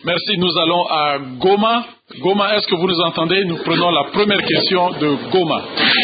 Merci. Nous allons à Goma. Goma, est-ce que vous nous entendez? Nous prenons la première question de Goma.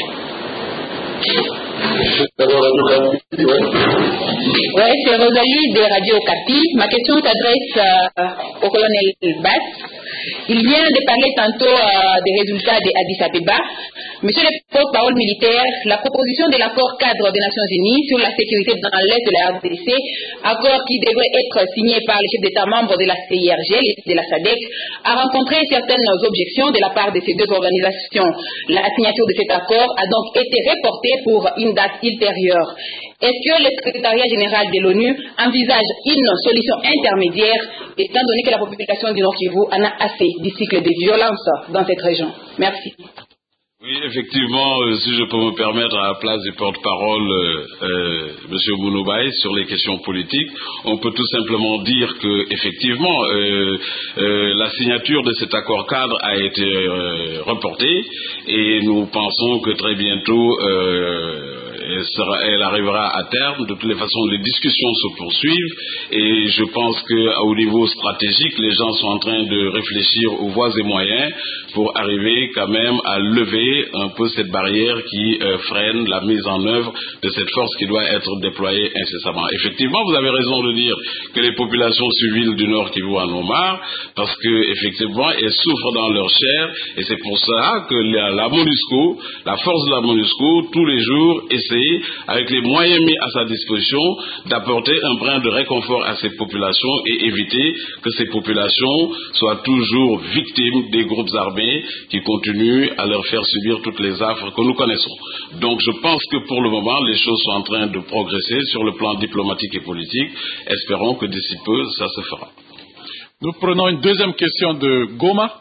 Oui, c'est Rosalie de Radio Okapi. Ma question s'adresse au colonel Bass. Il vient de parler tantôt des résultats de Addis Abeba. Monsieur le porte-parole militaire, la proposition de l'accord cadre des Nations Unies sur la sécurité dans l'Est de la RDC, accord qui devrait être signé par les chefs d'État membres de la CIRGL et de la SADC, a rencontré certaines objections de la part de ces deux organisations. La signature de cet accord a donc été reportée pour une date ultérieure. Est-ce que le secrétariat général de l'ONU envisage une solution intermédiaire, étant donné que la population du Nord Kivu en a assez du cycle de violence dans cette région? Merci. Oui, effectivement, si je peux me permettre à la place du porte-parole, M. Mounoubaï, sur les questions politiques, on peut tout simplement dire que, effectivement, la signature de cet accord cadre a été reportée et nous pensons que très bientôt elle arrivera à terme. De toutes les façons, les discussions se poursuivent et je pense qu'au niveau stratégique, les gens sont en train de réfléchir aux voies et moyens pour arriver quand même à lever un peu cette barrière qui freine la mise en œuvre de cette force qui doit être déployée incessamment. Effectivement, vous avez raison de dire que les populations civiles du Nord Kivu en ont marre parce qu'effectivement, elles souffrent dans leur chair et c'est pour ça que la MONUSCO, la force de la MONUSCO, tous les jours essaie, avec les moyens mis à sa disposition, d'apporter un brin de réconfort à ces populations et éviter que ces populations soient toujours victimes des groupes armés qui continuent à leur faire subir toutes les affres que nous connaissons. Donc je pense que pour le moment, les choses sont en train de progresser sur le plan diplomatique et politique. Espérons que d'ici peu, ça se fera. Nous prenons une deuxième question de Goma.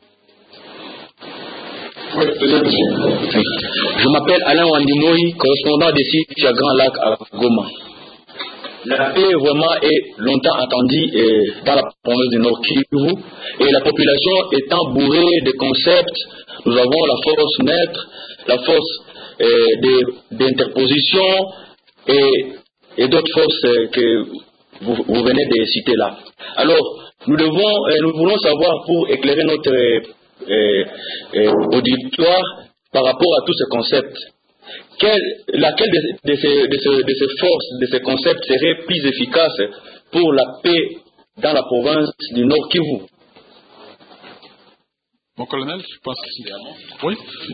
Oui, je m'appelle Alain Wandimoui, correspondant des sites à Grand Lac à Goma. La paix vraiment est longtemps attendue dans la province du Nord Kivu et la population étant bourrée de concepts. Nous avons la force neutre, la force d'interposition et d'autres forces que vous venez de citer là. Alors, nous voulons savoir pour éclairer notre auditoire par rapport à tous ces concepts. Laquelle de ces forces, de ces concepts serait plus efficace pour la paix dans la province du Nord Kivu? Mon colonel, je pense que c'est bon. Oui,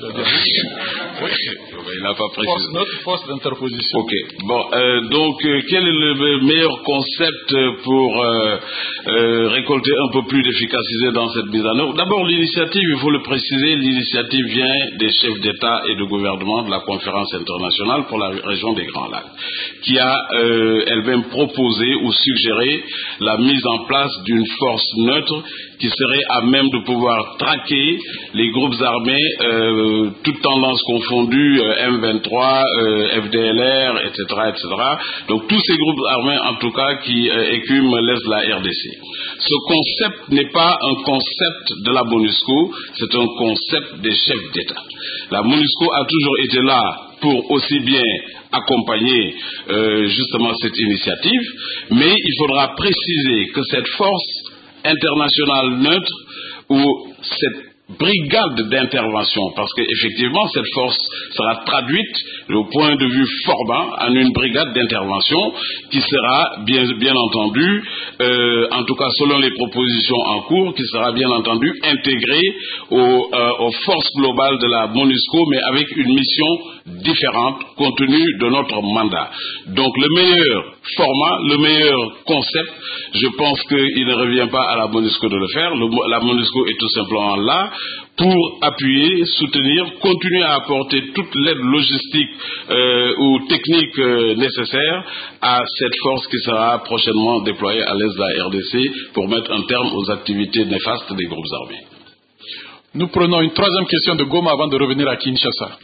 il n'a pas précisé. Notre force d'interposition. Ok. Bon, donc, quel est le meilleur concept pour récolter un peu plus d'efficacité dans cette mise en œuvre? D'abord, l'initiative, il faut le préciser, l'initiative vient des chefs d'État et de gouvernement de la conférence internationale pour la région des Grands Lacs, qui a elle-même proposé ou suggéré la mise en place d'une force neutre qui serait à même de pouvoir traquer les groupes armés, toutes tendances confondues, M23, FDLR, etc., etc. Donc tous ces groupes armés, en tout cas, qui écument l'Est de la RDC. Ce concept n'est pas un concept de la MONUSCO, c'est un concept des chefs d'État. La MONUSCO a toujours été là pour aussi bien accompagner justement cette initiative, mais il faudra préciser que cette force internationale neutre ou cette brigade d'intervention, parce qu'effectivement cette force sera traduite au point de vue format en une brigade d'intervention qui sera bien entendu, en tout cas selon les propositions en cours, qui sera bien entendu intégrée aux forces globales de la MONUSCO, mais avec une mission différente compte tenu de notre mandat. Donc le meilleur format, le meilleur concept, je pense qu'il ne revient pas à la MONUSCO de le faire. La MONUSCO est tout simplement là pour appuyer, soutenir, continuer à apporter toute l'aide logistique ou technique nécessaire à cette force qui sera prochainement déployée à l'est de la RDC pour mettre un terme aux activités néfastes des groupes armés. Nous prenons une troisième question de Goma avant de revenir à Kinshasa.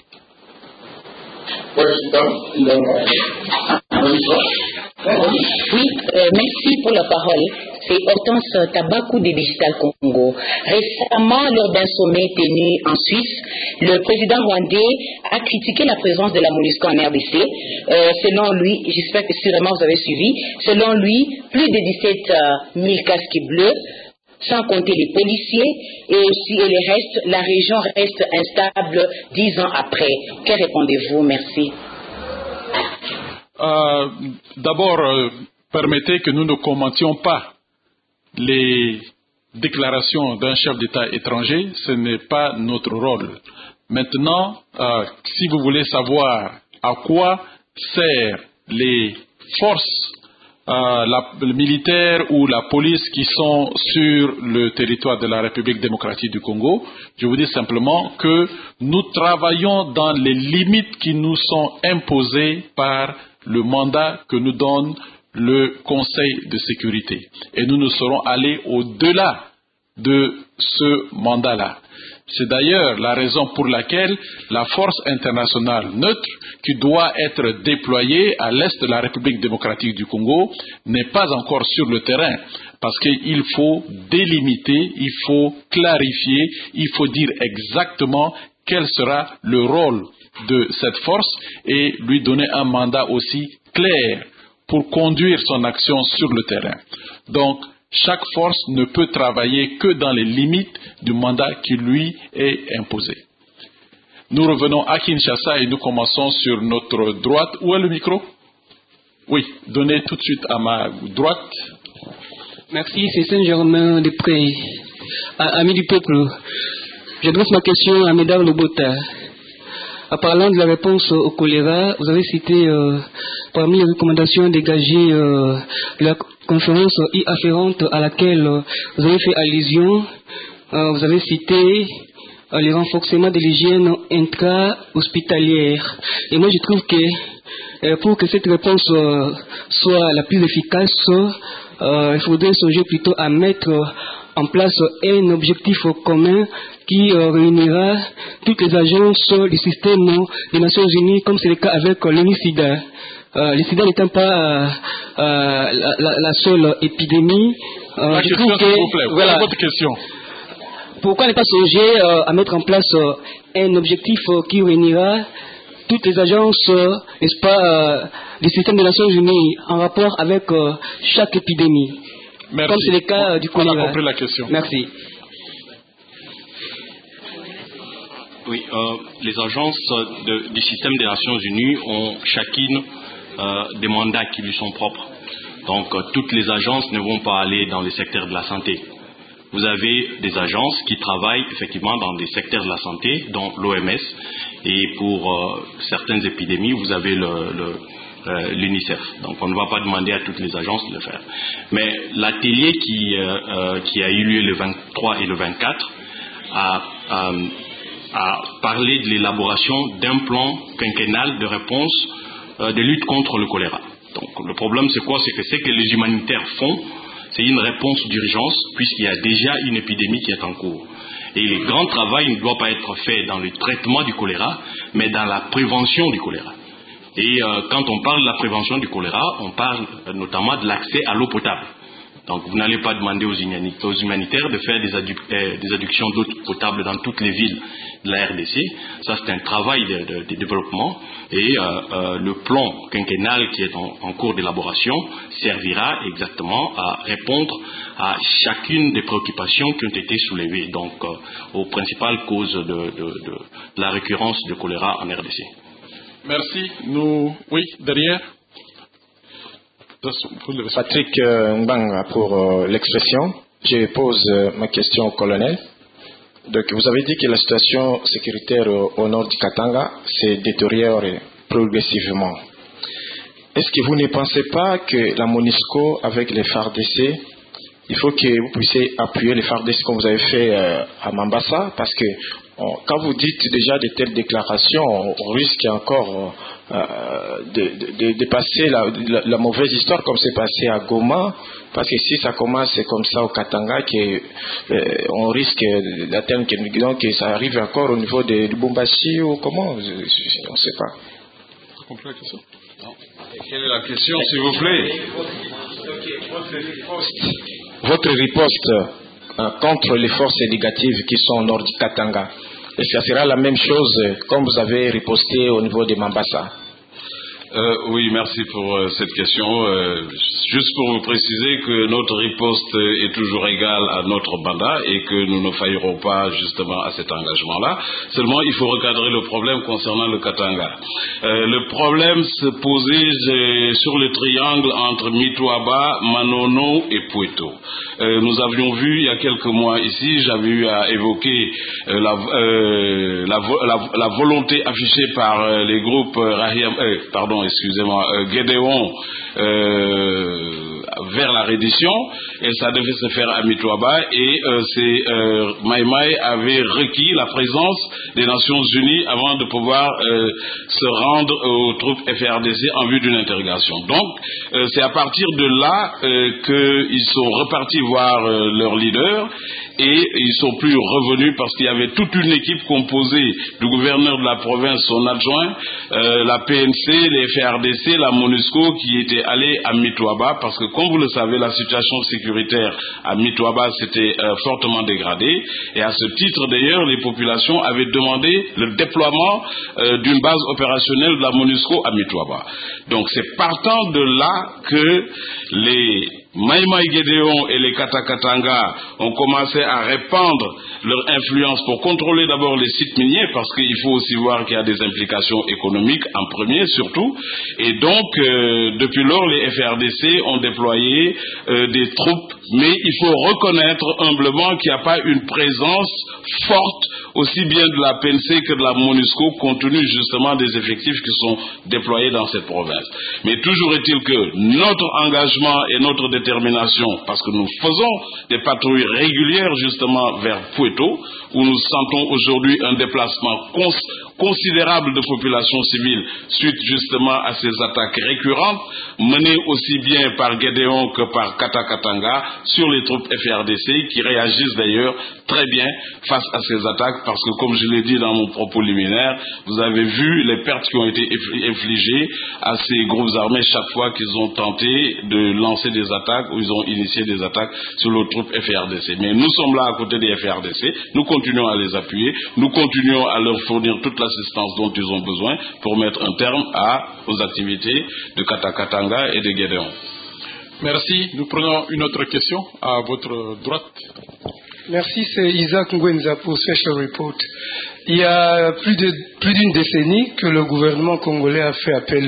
Oui, merci pour la parole. C'est Hortense Tabakou de Digital Congo. Récemment, lors d'un sommet tenu en Suisse, le président rwandais a critiqué la présence de la MONUSCO en RDC. Selon lui, j'espère que sûrement vous avez suivi, selon lui, plus de 17 000 casques bleus sans compter les policiers et aussi les restes, la région reste instable 10 ans après. Que répondez-vous? Merci. D'abord, permettez que nous ne commentions pas les déclarations d'un chef d'État étranger. Ce n'est pas notre rôle. Maintenant, si vous voulez savoir à quoi servent les forces militaires ou la police qui sont sur le territoire de la République démocratique du Congo, je vous dis simplement que nous travaillons dans les limites qui nous sont imposées par le mandat que nous donne le Conseil de sécurité. Et nous ne serons allés au-delà de ce mandat-là. C'est d'ailleurs la raison pour laquelle la force internationale neutre, qui doit être déployée à l'est de la République démocratique du Congo, n'est pas encore sur le terrain. Parce qu'il faut délimiter, il faut clarifier, il faut dire exactement quel sera le rôle de cette force et lui donner un mandat aussi clair pour conduire son action sur le terrain. Donc, chaque force ne peut travailler que dans les limites du mandat qui lui est imposé. Nous revenons à Kinshasa et nous commençons sur notre droite. Où est le micro? Oui, donnez tout de suite à ma droite. Merci, c'est Saint-Germain-des-Prés. Ami du peuple, j'adresse ma question à Médard Lobota. En parlant de la réponse au choléra, vous avez cité parmi les recommandations dégagées la conférence afférente à laquelle vous avez fait allusion, vous avez cité le renforcement de l'hygiène intra-hospitalière. Et moi je trouve que pour que cette réponse soit la plus efficace, il faudrait songer plutôt à mettre en place un objectif commun qui réunira toutes les agences du système des Nations Unies, comme c'est le cas avec l'UNICIDA. Le sida n'étant pas la seule épidémie. La question, s'il vous plaît, voilà votre question. Pourquoi ne pas songer à mettre en place un objectif qui réunira toutes les agences, n'est-ce pas, du système des Nations Unies en rapport avec chaque épidémie? Merci. Comme c'est le cas du choléra. On a compris la question. Merci. Oui, les agences du système des Nations Unies ont chacune des mandats qui lui sont propres. Donc, toutes les agences ne vont pas aller dans le secteur de la santé. Vous avez des agences qui travaillent effectivement dans des secteurs de la santé, dont l'OMS, et pour certaines épidémies, vous avez l'UNICEF. Donc, on ne va pas demander à toutes les agences de le faire. Mais l'atelier qui a eu lieu le 23 et le 24 a parlé de l'élaboration d'un plan quinquennal de réponse de lutte contre le choléra. Donc, le problème, c'est quoi? C'est que ce que les humanitaires font, c'est une réponse d'urgence, puisqu'il y a déjà une épidémie qui est en cours. Et le grand travail ne doit pas être fait dans le traitement du choléra, mais dans la prévention du choléra. Et quand on parle de la prévention du choléra, on parle notamment de l'accès à l'eau potable. Donc vous n'allez pas demander aux humanitaires de faire des adductions d'eau potable dans toutes les villes de la RDC. Ça, c'est un travail de développement. Et le plan quinquennal qui est en cours d'élaboration servira exactement à répondre à chacune des préoccupations qui ont été soulevées, donc aux principales causes de la récurrence de choléra en RDC. Merci. Oui, derrière. Patrick Mbanga pour l'expression. Je pose ma question au colonel. Donc, vous avez dit que la situation sécuritaire au nord du Katanga se détériore progressivement. Est-ce que vous ne pensez pas que la MONUSCO, avec les FARDC, il faut que vous puissiez appuyer les FARDC comme vous avez fait à Mambasa? Parce que quand vous dites déjà de telles déclarations, on risque encore de passer la mauvaise histoire comme c'est passé à Goma, parce que si ça commence comme ça au Katanga, on risque d'atteindre que ça arrive encore au niveau de Lubumbashi ou comment, on ne sait pas. Vous comprenez la question? Non. Quelle est la question, s'il vous plaît? Votre riposte contre les forces négatives qui sont au nord du Katanga, est-ce que ça sera la même chose comme vous avez riposté au niveau de Mambasa? Oui, merci pour cette question. Juste pour vous préciser que notre riposte est toujours égale à notre mandat et que nous ne faillerons pas justement à cet engagement-là. Seulement, il faut recadrer le problème concernant le Katanga. Le problème se posait sur le triangle entre Mitwaba, Manono et Pweto. Nous avions vu il y a quelques mois ici, j'avais eu à évoquer la volonté affichée par les groupes Gédéon vers la reddition, et ça devait se faire à Mitwaba, et Maïmaï avait requis la présence des Nations Unies avant de pouvoir se rendre aux troupes FRDC en vue d'une interrogation. Donc, c'est à partir de là qu'ils sont repartis voir leur leader, et ils sont plus revenus parce qu'il y avait toute une équipe composée du gouverneur de la province, son adjoint, la PNC, les FRDC, la MONUSCO qui étaient allés à Mitwaba parce que, comme vous le savez, la situation sécuritaire à Mitwaba s'était fortement dégradée, et à ce titre d'ailleurs les populations avaient demandé le déploiement d'une base opérationnelle de la MONUSCO à Mitwaba. Donc c'est partant de là que les Maïmaï Gédéon et les Katakatanga ont commencé à répandre leur influence pour contrôler d'abord les sites miniers, parce qu'il faut aussi voir qu'il y a des implications économiques en premier surtout, et donc depuis lors les FRDC ont déployé des troupes, mais il faut reconnaître humblement qu'il n'y a pas une présence forte aussi bien de la PNC que de la MONUSCO compte tenu justement des effectifs qui sont déployés dans cette province. Mais toujours est-il que notre engagement et notre détermination, parce que nous faisons des patrouilles régulières justement vers Pweto, où nous sentons aujourd'hui un déplacement considérable de populations civiles suite justement à ces attaques récurrentes menées aussi bien par Gédéon que par Katakatanga sur les troupes FRDC qui réagissent d'ailleurs très bien face à ces attaques, parce que comme je l'ai dit dans mon propos liminaire, vous avez vu les pertes qui ont été infligées à ces groupes armés chaque fois qu'ils ont tenté de lancer des attaques ou ils ont initié des attaques sur les troupes FRDC. Mais nous sommes là à côté des FRDC, nous continuons à les appuyer, nous continuons à leur fournir toute l'assistance dont ils ont besoin pour mettre un terme aux activités de Katakatanga et de Gédéon. Merci. Nous prenons une autre question à votre droite. Merci, c'est Isaac Ngwenza pour Special Report. Il y a plus d'une décennie que le gouvernement congolais a fait appel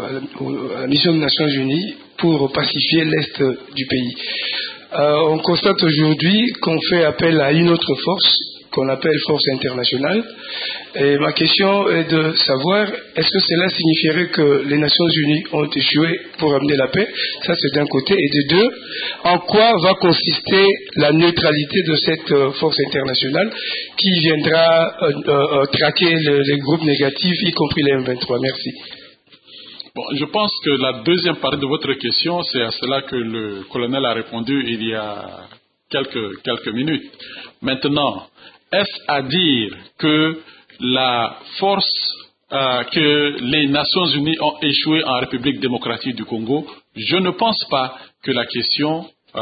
à la mission des Nations Unies pour pacifier l'Est du pays. On constate aujourd'hui qu'on fait appel à une autre force, qu'on appelle force internationale. Et ma question est de savoir, est-ce que cela signifierait que les Nations Unies ont échoué pour amener la paix? Ça, c'est d'un côté. Et de deux, en quoi va consister la neutralité de cette force internationale qui viendra traquer les groupes négatifs, y compris les M23? Merci. Bon, je pense que la deuxième partie de votre question, c'est à cela que le colonel a répondu il y a quelques minutes. Maintenant, est-ce à dire que la force, que les Nations Unies ont échoué en République démocratique du Congo? Je ne pense pas que la question,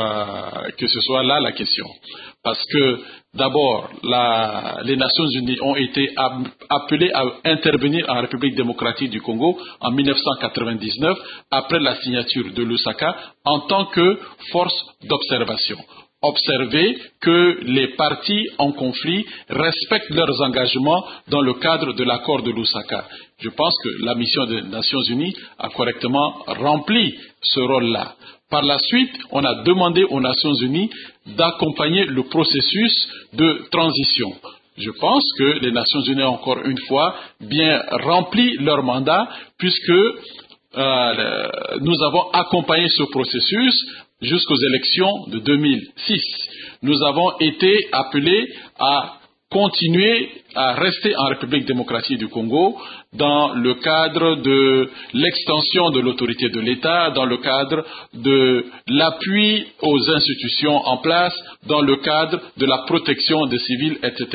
que ce soit là la question. Parce que d'abord, les Nations Unies ont été appelées à intervenir en République démocratique du Congo en 1999, après la signature de Lusaka, en tant que force d'observation. Observer que les parties en conflit respectent leurs engagements dans le cadre de l'accord de Lusaka. Je pense que la mission des Nations Unies a correctement rempli ce rôle-là. Par la suite, on a demandé aux Nations Unies d'accompagner le processus de transition. Je pense que les Nations Unies ont encore une fois bien rempli leur mandat, puisque nous avons accompagné ce processus jusqu'aux élections de 2006. Nous avons été appelés à continuer à rester en République démocratique du Congo dans le cadre de l'extension de l'autorité de l'État, dans le cadre de l'appui aux institutions en place, dans le cadre de la protection des civils, etc.,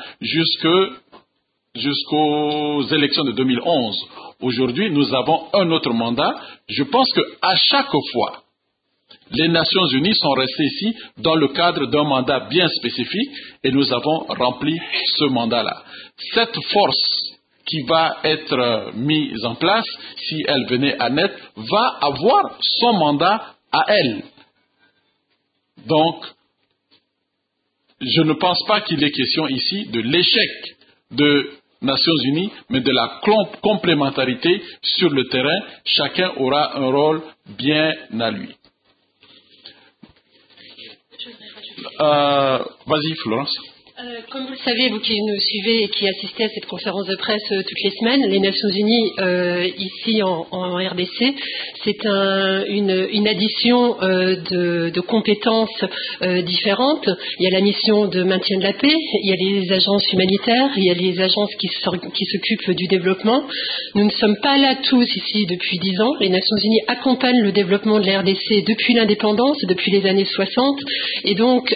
jusqu'aux élections de 2011. Aujourd'hui, nous avons un autre mandat. Je pense qu'à chaque fois, les Nations Unies sont restées ici dans le cadre d'un mandat bien spécifique et nous avons rempli ce mandat-là. Cette force qui va être mise en place, si elle venait à naître, va avoir son mandat à elle. Donc, je ne pense pas qu'il est question ici de l'échec de Nations Unies, mais de la complémentarité sur le terrain. Chacun aura un rôle bien à lui. Vas-y, Florence. Comme vous le savez, vous qui nous suivez et qui assistez à cette conférence de presse toutes les semaines, les Nations Unies, ici en RDC, c'est une addition de compétences différentes. Il y a la mission de maintien de la paix, il y a les agences humanitaires, il y a les agences qui s'occupent du développement. Nous ne sommes pas là tous ici depuis 10 ans. Les Nations Unies accompagnent le développement de la RDC depuis l'indépendance, depuis les années 60. Et donc,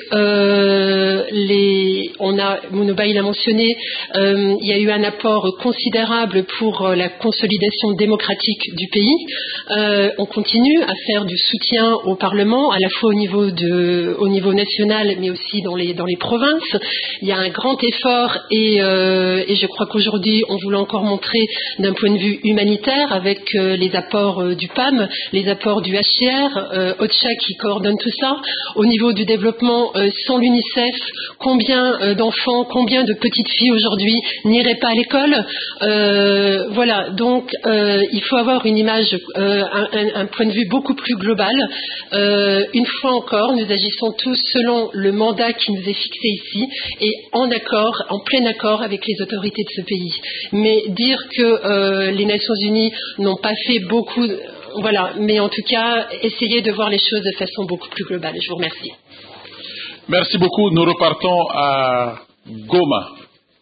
Mounouba, il a mentionné, il y a eu un apport considérable pour la consolidation démocratique du pays. On continue à faire du soutien au Parlement, à la fois au niveau national, mais aussi dans les provinces. Il y a un grand effort et je crois qu'aujourd'hui, on voulait encore montrer d'un point de vue humanitaire avec les apports du PAM, les apports du HCR, OCHA qui coordonne tout ça. Au niveau du développement, sans l'UNICEF, combien d'enfants, combien de petites filles aujourd'hui n'iraient pas à l'école. Voilà, donc il faut avoir une image, un point de vue beaucoup plus global. Une fois encore, nous agissons tous selon le mandat qui nous est fixé ici et en plein accord avec les autorités de ce pays. Mais dire que les Nations Unies n'ont pas fait beaucoup, voilà, mais en tout cas, essayer de voir les choses de façon beaucoup plus globale. Je vous remercie. Merci beaucoup. Nous repartons à Goma.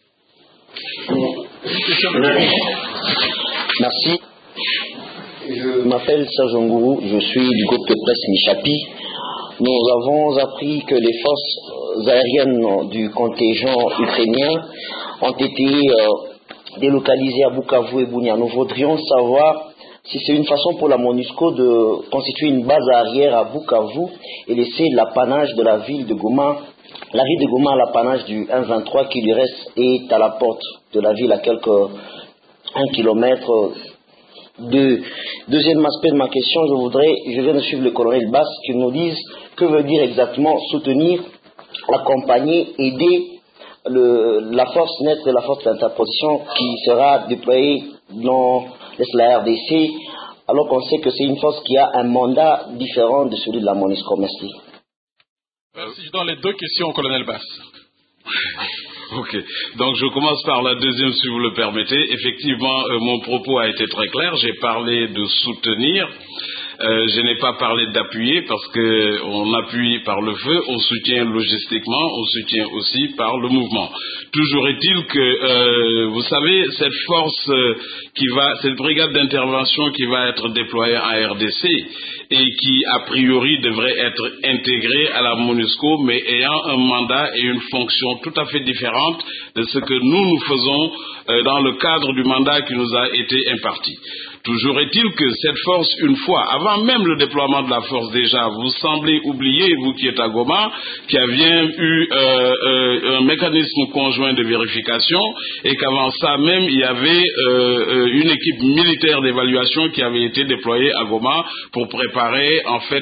Merci. Je m'appelle Serge Ngourou, je suis du groupe de presse Michapi. Nous avons appris que les forces aériennes du contingent ukrainien ont été délocalisées à Bukavu et Bunia. Nous voudrions savoir si c'est une façon pour la MONUSCO de constituer une base arrière à Bukavu et laisser l'apanage de la ville de Goma, la ville de Goma à l'apanage du 1-23 qui du reste est à la porte de la ville à quelques 1 kilomètre. Deuxième aspect de ma question, je viens de suivre le colonel Basse qui nous dise que veut dire exactement soutenir, accompagner, aider la force nette et la force d'interposition qui sera déployée dans la RDC, alors qu'on sait que c'est une force qui a un mandat différent de celui de la MONUSCO. Merci. Merci. Je donne les deux questions au colonel Basse. Ok, donc je commence par la deuxième si vous le permettez. Effectivement, mon propos a été très clair, j'ai parlé de soutenir, je n'ai pas parlé d'appuyer parce qu'on appuie par le feu, on soutient logistiquement, on soutient aussi par le mouvement. Toujours est-il que, vous savez, cette force cette brigade d'intervention qui va être déployée en RDC et qui a priori devrait être intégrée à la MONUSCO mais ayant un mandat et une fonction tout à fait différente de ce que nous faisons dans le cadre du mandat qui nous a été imparti. Toujours est-il que cette force, une fois, avant même le déploiement de la force déjà, vous semblez oublier, vous qui êtes à Goma, qu'il y avait eu un mécanisme conjoint de vérification et qu'avant ça même, il y avait une équipe militaire d'évaluation qui avait été déployée à Goma pour préparer en fait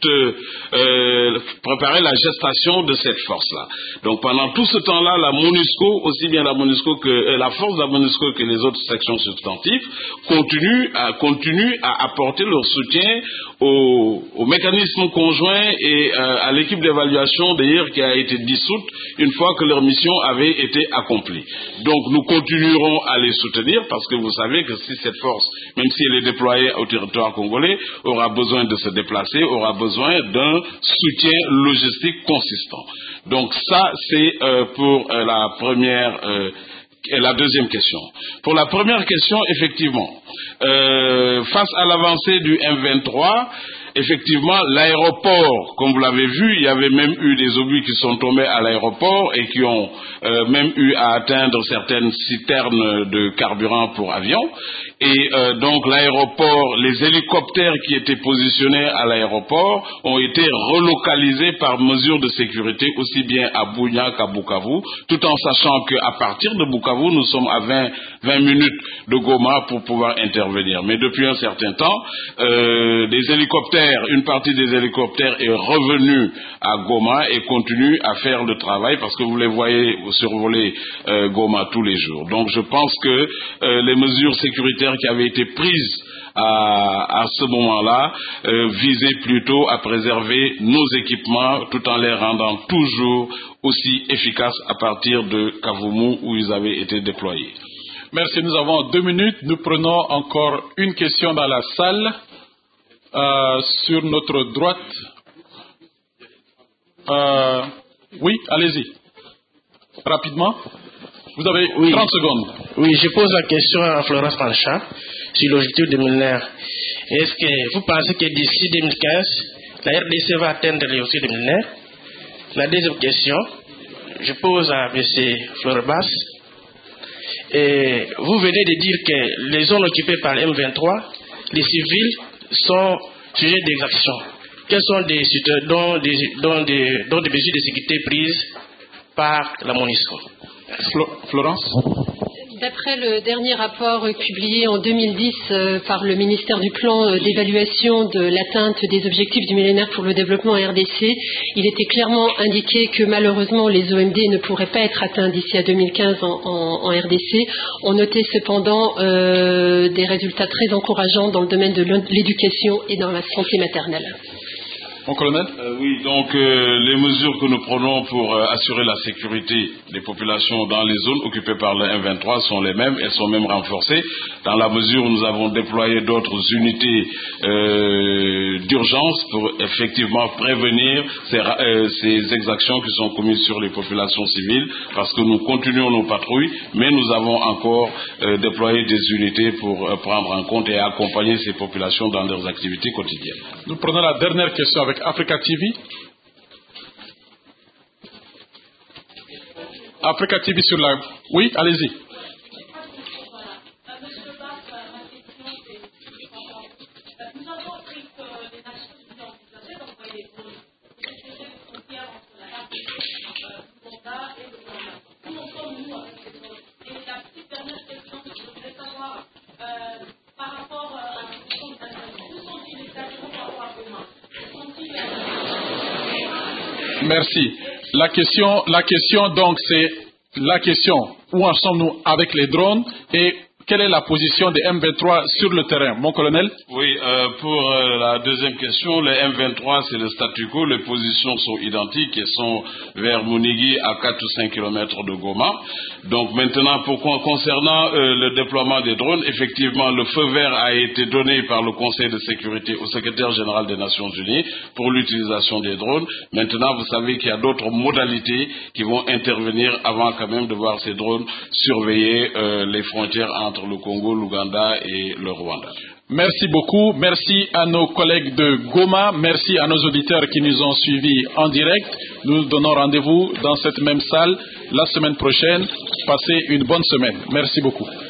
préparer la gestation de cette force-là. Donc pendant tout ce temps-là, la MONUSCO, aussi bien la MONUSCO que la force de la MONUSCO que les autres sections substantives, continuent à apporter leur soutien au mécanisme conjoint et à l'équipe d'évaluation d'ailleurs qui a été dissoute une fois que leur mission avait été accomplie. Donc nous continuerons à les soutenir parce que vous savez que si cette force, même si elle est déployée au territoire congolais, aura besoin de se déplacer, aura besoin d'un soutien logistique consistant. Donc ça c'est pour la première et la deuxième question. Pour la première question, effectivement, face à l'avancée du M23, effectivement, l'aéroport, comme vous l'avez vu, il y avait même eu des obus qui sont tombés à l'aéroport et qui ont même eu à atteindre certaines citernes de carburant pour avions. Et donc l'aéroport, les hélicoptères qui étaient positionnés à l'aéroport ont été relocalisés par mesure de sécurité aussi bien à Bunia qu'à Bukavu, tout en sachant qu'à partir de Bukavu, nous sommes à 20 minutes de Goma pour pouvoir intervenir. Mais depuis un certain temps, une partie des hélicoptères est revenue à Goma et continue à faire le travail parce que vous les voyez survoler Goma tous les jours. Donc je pense que les mesures sécuritaires qui avaient été prises à ce moment-là visaient plutôt à préserver nos équipements tout en les rendant toujours aussi efficaces à partir de Kavumu où ils avaient été déployés. Merci, nous avons 2 minutes. Nous prenons encore une question dans la salle. Sur notre droite. Oui, allez-y. Rapidement. Vous avez 30 secondes. Oui, je pose la question à Florence Pancha sur l'objectif de millénaire. Est-ce que vous pensez que d'ici 2015, la RDC va atteindre l'objectif de millénaire? La deuxième question, je pose à M. Florbas. Et vous venez de dire que les zones occupées par M23, les civils sont sujets d'exaction. Quelles sont des mesures de sécurité prises par la MONUSCO? Florence? D'après le dernier rapport publié en 2010 par le ministère du Plan d'évaluation de l'atteinte des objectifs du millénaire pour le développement RDC, il était clairement indiqué que malheureusement les OMD ne pourraient pas être atteints d'ici à 2015 en RDC. On notait cependant des résultats très encourageants dans le domaine de l'éducation et dans la santé maternelle. Mon colonel? Oui, donc les mesures que nous prenons pour assurer la sécurité des populations dans les zones occupées par le M23 sont les mêmes, elles sont même renforcées, dans la mesure où nous avons déployé d'autres unités d'urgence pour effectivement prévenir ces exactions qui sont commises sur les populations civiles, parce que nous continuons nos patrouilles, mais nous avons encore déployé des unités pour prendre en compte et accompagner ces populations dans leurs activités quotidiennes. Nous prenons la dernière question avec Africa TV. Africa TV sur la... Oui, allez-y. Merci. La question donc c'est la question où en sommes-nous avec les drones et quelle est la position des M23 sur le terrain, mon colonel? Oui, pour la deuxième question, les M23 c'est le statu quo, les positions sont identiques et sont vers Mounigui à 4 ou 5 km de Goma. Donc maintenant, concernant le déploiement des drones, effectivement le feu vert a été donné par le Conseil de sécurité au secrétaire général des Nations Unies pour l'utilisation des drones. Maintenant, vous savez qu'il y a d'autres modalités qui vont intervenir avant quand même de voir ces drones surveiller les frontières entre le Congo, l'Ouganda et le Rwanda. Merci beaucoup. Merci à nos collègues de Goma. Merci à nos auditeurs qui nous ont suivis en direct. Nous donnons rendez-vous dans cette même salle la semaine prochaine. Passez une bonne semaine. Merci beaucoup.